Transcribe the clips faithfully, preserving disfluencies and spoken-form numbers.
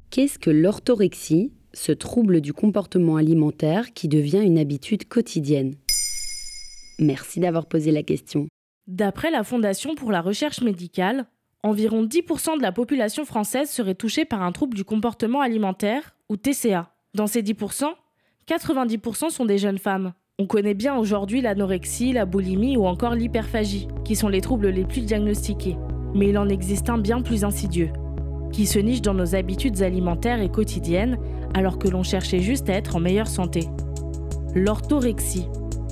Qu'est-ce que l'orthorexie, ce trouble du comportement alimentaire qui devient une habitude quotidienne ? Merci d'avoir posé la question. D'après la Fondation pour la recherche médicale, environ dix pour cent de la population française serait touchée par un trouble du comportement alimentaire, ou T C A. Dans ces dix pour cent, quatre-vingt-dix pour cent sont des jeunes femmes. On connaît bien aujourd'hui l'anorexie, la boulimie ou encore l'hyperphagie, qui sont les troubles les plus diagnostiqués. Mais il en existe un bien plus insidieux, qui se niche dans nos habitudes alimentaires et quotidiennes, alors que l'on cherchait juste à être en meilleure santé. L'orthorexie.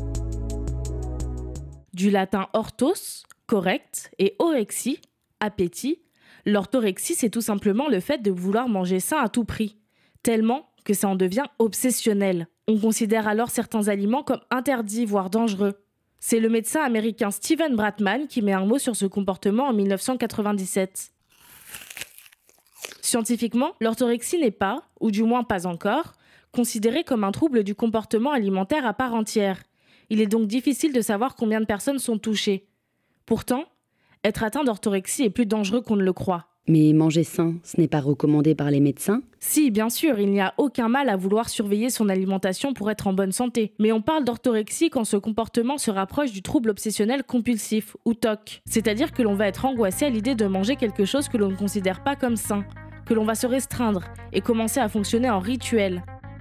Du latin orthos, correct, et orexie, appétit, l'orthorexie c'est tout simplement le fait de vouloir manger sain à tout prix, tellement que ça en devient obsessionnel. On considère alors certains aliments comme interdits, voire dangereux. C'est le médecin américain Steven Bratman qui met un mot sur ce comportement en dix-neuf cent quatre-vingt-dix-sept. Scientifiquement, l'orthorexie n'est pas, ou du moins pas encore, considérée comme un trouble du comportement alimentaire à part entière. Il est donc difficile de savoir combien de personnes sont touchées. Pourtant, être atteint d'orthorexie est plus dangereux qu'on ne le croit. Mais manger sain, ce n'est pas recommandé par les médecins ? Si, bien sûr, il n'y a aucun mal à vouloir surveiller son alimentation pour être en bonne santé. Mais on parle d'orthorexie quand ce comportement se rapproche du trouble obsessionnel compulsif, ou T O C. C'est-à-dire que l'on va être angoissé à l'idée de manger quelque chose que l'on ne considère pas comme sain, que l'on va se restreindre et commencer à fonctionner en rituel.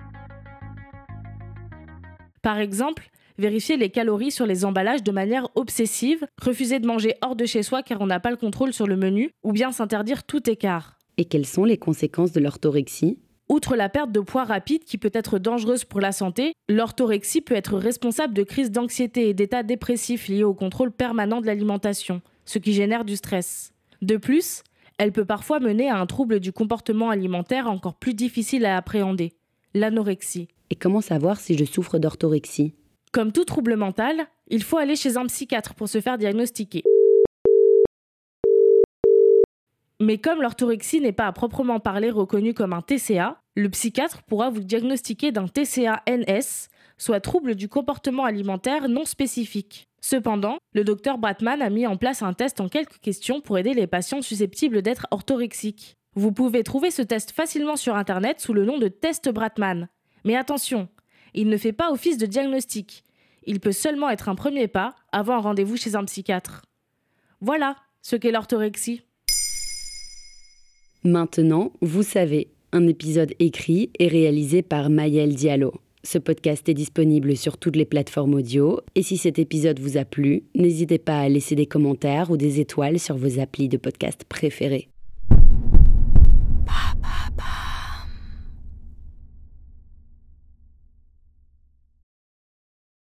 Par exemple, vérifier les calories sur les emballages de manière obsessive, refuser de manger hors de chez soi car on n'a pas le contrôle sur le menu, ou bien s'interdire tout écart. Et quelles sont les conséquences de l'orthorexie ? Outre la perte de poids rapide qui peut être dangereuse pour la santé, l'orthorexie peut être responsable de crises d'anxiété et d'états dépressifs liés au contrôle permanent de l'alimentation, ce qui génère du stress. De plus, elle peut parfois mener à un trouble du comportement alimentaire encore plus difficile à appréhender, l'anorexie. Et comment savoir si je souffre d'orthorexie ? Comme tout trouble mental, il faut aller chez un psychiatre pour se faire diagnostiquer. Mais comme l'orthorexie n'est pas à proprement parler reconnue comme un T C A, le psychiatre pourra vous diagnostiquer d'un T C A N S, soit trouble du comportement alimentaire non spécifique. Cependant, le docteur Bratman a mis en place un test en quelques questions pour aider les patients susceptibles d'être orthorexiques. Vous pouvez trouver ce test facilement sur Internet sous le nom de test Bratman. Mais attention, il ne fait pas office de diagnostic. Il peut seulement être un premier pas avant un rendez-vous chez un psychiatre. Voilà ce qu'est l'orthorexie. Maintenant, vous savez, un épisode écrit et réalisé par Maëlle Diallo. Ce podcast est disponible sur toutes les plateformes audio. Et si cet épisode vous a plu, n'hésitez pas à laisser des commentaires ou des étoiles sur vos applis de podcast préférés.